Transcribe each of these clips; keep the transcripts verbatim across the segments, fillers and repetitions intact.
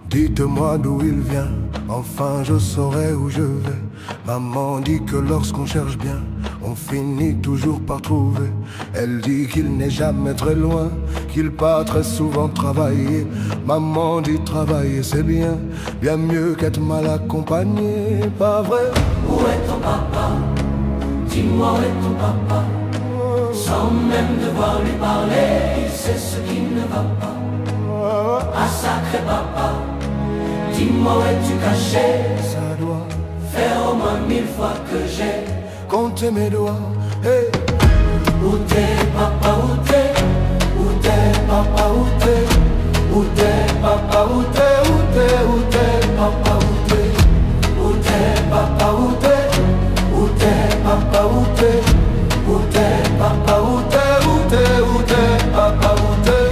Dites-moi d'où il vient, enfin je saurai où je vais. Maman dit que lorsqu'on cherche bien, on finit toujours par trouver. Elle dit qu'il n'est jamais très loin, qu'il part très souvent travailler. Maman dit travailler c'est bien, bien mieux qu'être mal accompagné, pas vrai? Où est ton papa? Dis-moi où est ton papa? Sans même devoir lui parler, il sait ce qui ne va pas. Ah sacré papa, dis-moi où es-tu caché? Ça doit faire au moins mille fois que j'ai compté mes doigts. Hey. Où t'es papa, où t'es? Où t'es papa, où t'es? Où t'es papa, où t'es? Où t'es, où t'es papa, où t'es? Où t'es papa, où t'es? Où t'es papa, où t'es? Où t'es papa, où t'es? Où t'es, où t'es papa, où t'es?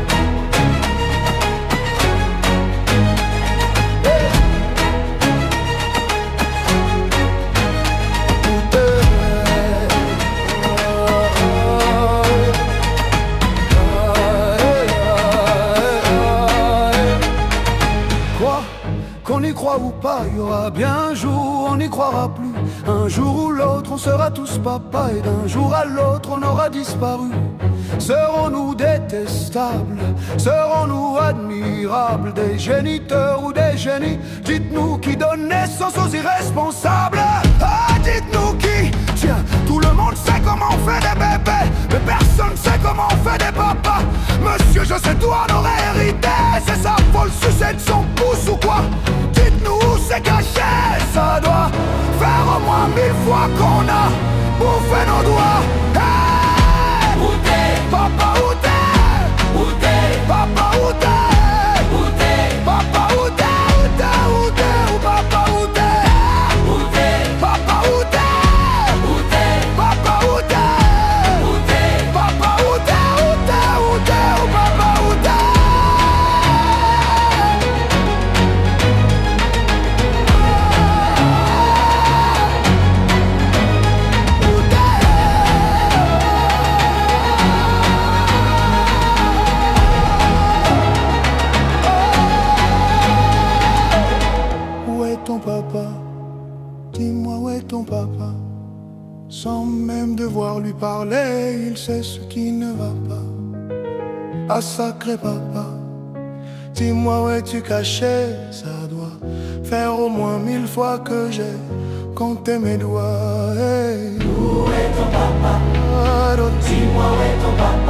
Qu'on y croit ou pas, il y aura bien un jour, on n'y croira plus. Un jour ou l'autre, on sera tous papa, et d'un jour à l'autre, on aura disparu. Serons-nous détestables? Serons-nous admirables? Des géniteurs ou des génies? Dites-nous qui donne naissance aux irresponsables. Ah, dites-nous qui? Tiens, tout le monde sait comment on fait des bébés, mais personne sait comment on fait des papas. Monsieur, je sais tout en aurait hérité. C'est sa folle sucette de son pouce ou quoi? Dites-nous où c'est caché. Ça doit faire au moins mille fois qu'on a bouffé nos doigts. Hey! Où t'es? Papa, où t'es? Où t'es? Papa, où t'es? Où t'es? Papa, où t'es? Où t'es? Où t'es? Où papa, où t'es? Où t'es? Papa, où t'es? Où t'es? Papa, où t'es? Où t'es? Papa, où t'es? Où t'es? Où t'es? Où papa, où t'es? Où est ton papa? Dis-moi où est ton papa? Sans même devoir lui parler, il sait ce qui ne va pas. Ah sacré papa, dis-moi où es-tu caché? Ça doit faire au moins mille fois que j'ai compté mes doigts. Hey. Où est ton papa? Ah, Dis-moi où est ton papa?